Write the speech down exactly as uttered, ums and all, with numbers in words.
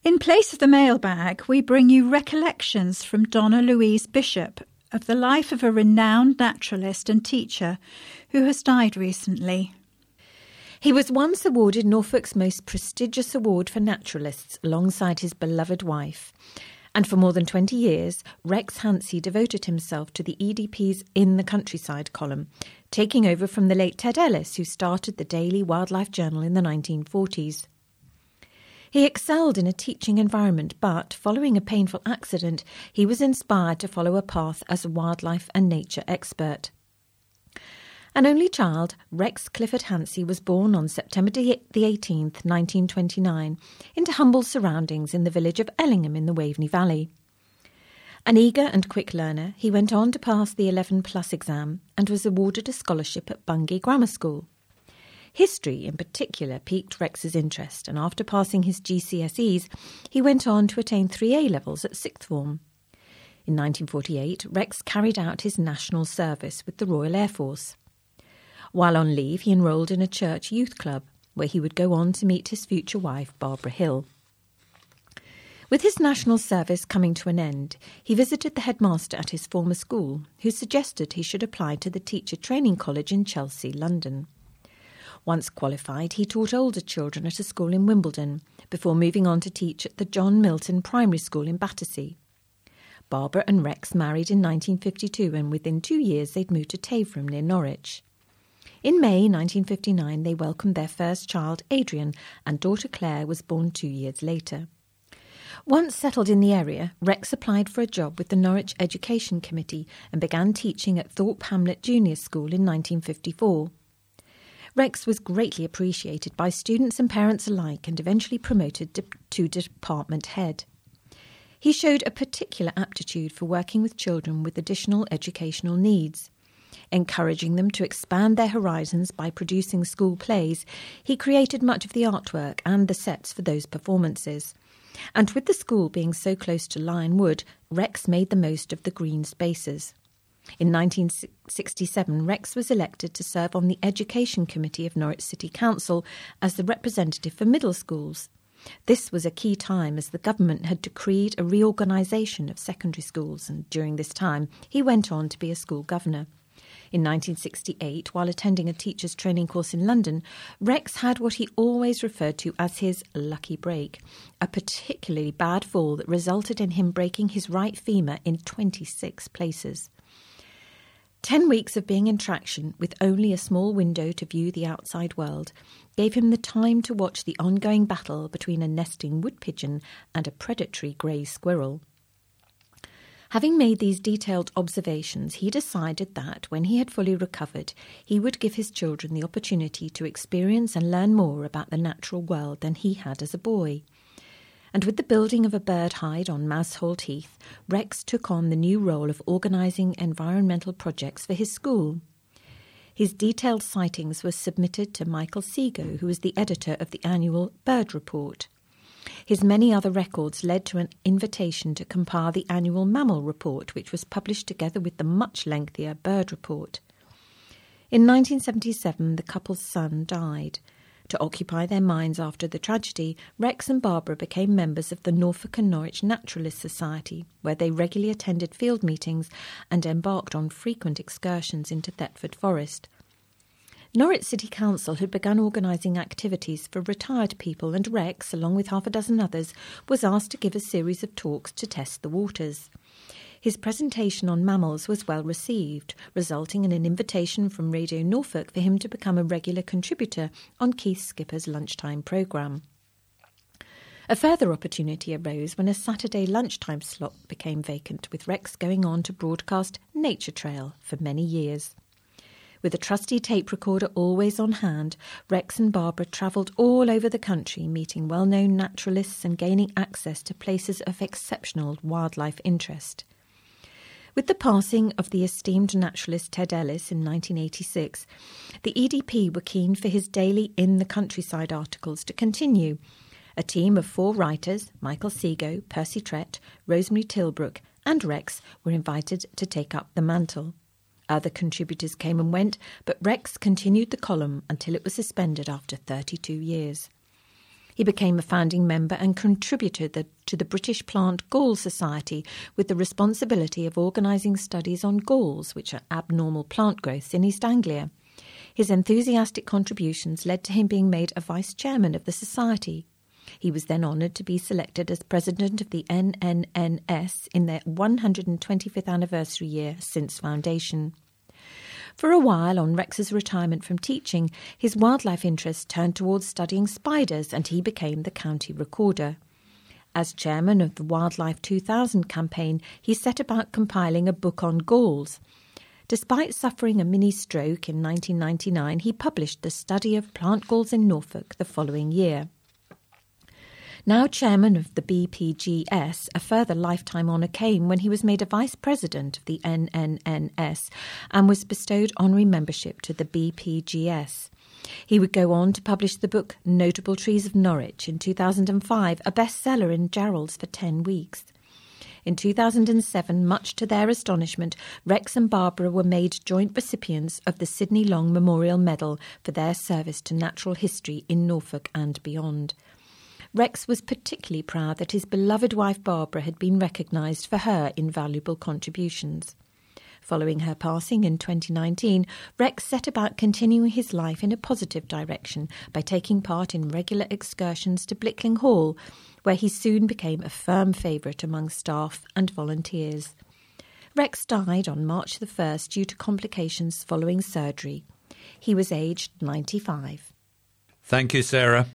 In place of the mailbag, we bring you recollections from Donna Louise Bishop of the life of a renowned naturalist and teacher who has died recently. He was once awarded Norfolk's most prestigious award for naturalists alongside his beloved wife. And for more than twenty years, Rex Hansey devoted himself to the E D P's In the Countryside column, taking over from the late Ted Ellis, who started the Daily Wildlife Journal in the nineteen forties. He excelled in a teaching environment, but following a painful accident, he was inspired to follow a path as a wildlife and nature expert. An only child, Rex Clifford Hansey was born on September the eighteenth, nineteen twenty-nine, into humble surroundings in the village of Ellingham in the Waveney Valley. An eager and quick learner, he went on to pass the eleven plus exam and was awarded a scholarship at Bungay Grammar School. History, in particular, piqued Rex's interest, and after passing his G C S Es, he went on to attain three A levels at sixth form. In nineteen forty-eight, Rex carried out his national service with the Royal Air Force. While on leave, he enrolled in a church youth club, where he would go on to meet his future wife, Barbara Hill. With his national service coming to an end, he visited the headmaster at his former school, who suggested he should apply to the Teacher Training College in Chelsea, London. Once qualified, he taught older children at a school in Wimbledon, before moving on to teach at the John Milton Primary School in Battersea. Barbara and Rex married in nineteen fifty-two, and within two years they'd moved to Taverham near Norwich. In May nineteen fifty-nine, they welcomed their first child, Adrian, and daughter Claire was born two years later. Once settled in the area, Rex applied for a job with the Norwich Education Committee and began teaching at Thorpe Hamlet Junior School in nineteen fifty-four. Rex was greatly appreciated by students and parents alike and eventually promoted to department head. He showed a particular aptitude for working with children with additional educational needs. Encouraging them to expand their horizons by producing school plays, he created much of the artwork and the sets for those performances. And with the school being so close to Lion Wood, Rex made the most of the green spaces. In nineteen sixty-seven, Rex was elected to serve on the Education Committee of Norwich City Council as the representative for middle schools. This was a key time as the government had decreed a reorganisation of secondary schools, and during this time he went on to be a school governor. In nineteen sixty-eight, while attending a teacher's training course in London, Rex had what he always referred to as his lucky break, a particularly bad fall that resulted in him breaking his right femur in twenty-six places. Ten weeks of being in traction, with only a small window to view the outside world, gave him the time to watch the ongoing battle between a nesting wood pigeon and a predatory grey squirrel. Having made these detailed observations, he decided that, when he had fully recovered, he would give his children the opportunity to experience and learn more about the natural world than he had as a boy. And with the building of a bird hide on Moushold Heath, Rex took on the new role of organising environmental projects for his school. His detailed sightings were submitted to Michael Seago, who was the editor of the annual Bird Report. His many other records led to an invitation to compile the annual Mammal Report, which was published together with the much lengthier Bird Report. In nineteen seventy-seven, the couple's son died. To occupy their minds after the tragedy, Rex and Barbara became members of the Norfolk and Norwich Naturalist Society, where they regularly attended field meetings and embarked on frequent excursions into Thetford Forest. Norwich City Council had begun organising activities for retired people, and Rex, along with half a dozen others, was asked to give a series of talks to test the waters. His presentation on mammals was well received, resulting in an invitation from Radio Norfolk for him to become a regular contributor on Keith Skipper's lunchtime programme. A further opportunity arose when a Saturday lunchtime slot became vacant, with Rex going on to broadcast Nature Trail for many years. With a trusty tape recorder always on hand, Rex and Barbara travelled all over the country, meeting well-known naturalists and gaining access to places of exceptional wildlife interest. With the passing of the esteemed naturalist Ted Ellis in nineteen eighty-six, the E D P were keen for his daily In the Countryside articles to continue. A team of four writers, Michael Seago, Percy Trett, Rosemary Tilbrook and Rex, were invited to take up the mantle. Other contributors came and went, but Rex continued the column until it was suspended after thirty-two years. He became a founding member and contributed the, to the British Plant Gall Society with the responsibility of organising studies on galls, which are abnormal plant growths in East Anglia. His enthusiastic contributions led to him being made a vice-chairman of the society. He was then honoured to be selected as president of the N N N S in their one hundred twenty-fifth anniversary year since foundation. For a while, on Rex's retirement from teaching, his wildlife interest turned towards studying spiders, and he became the county recorder. As chairman of the Wildlife two thousand campaign, he set about compiling a book on galls. Despite suffering a mini-stroke in nineteen ninety-nine, he published The Study of Plant Galls in Norfolk the following year. Now chairman of the B P G S, a further lifetime honour came when he was made a vice-president of the N N N S and was bestowed honorary membership to the B P G S. He would go on to publish the book Notable Trees of Norwich in two thousand five, a bestseller in Gerald's for ten weeks. In two thousand seven, much to their astonishment, Rex and Barbara were made joint recipients of the Sidney Long Memorial Medal for their service to natural history in Norfolk and beyond. Rex was particularly proud that his beloved wife Barbara had been recognised for her invaluable contributions. Following her passing in twenty nineteen, Rex set about continuing his life in a positive direction by taking part in regular excursions to Blickling Hall, where he soon became a firm favourite among staff and volunteers. Rex died on March the first due to complications following surgery. He was aged ninety-five. Thank you, Sarah.